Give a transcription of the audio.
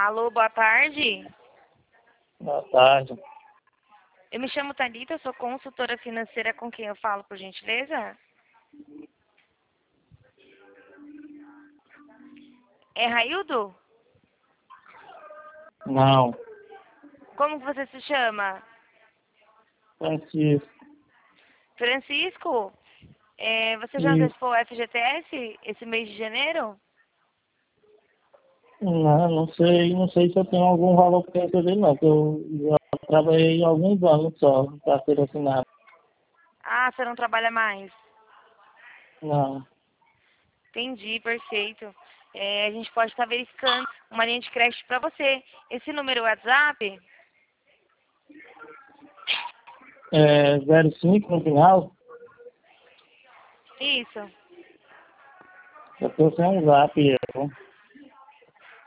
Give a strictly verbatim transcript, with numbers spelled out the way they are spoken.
Alô, boa tarde. Boa tarde. Eu me chamo Thalita, sou consultora financeira. Com quem eu falo, por gentileza? É Raildo? Não. Como que você se chama? Francisco. Francisco? É, você já Isso. antecipou o F G T S esse mês de janeiro? Não, não sei, não sei se eu tenho algum valor para receber, não, porque eu já trabalhei alguns anos só para ser assinado. Ah, você não trabalha mais. Não. Entendi, perfeito. É, a gente pode estar verificando uma linha de crédito para você. Esse número WhatsApp? É zero cinco no final? Isso. Eu tô sem um zap, eu.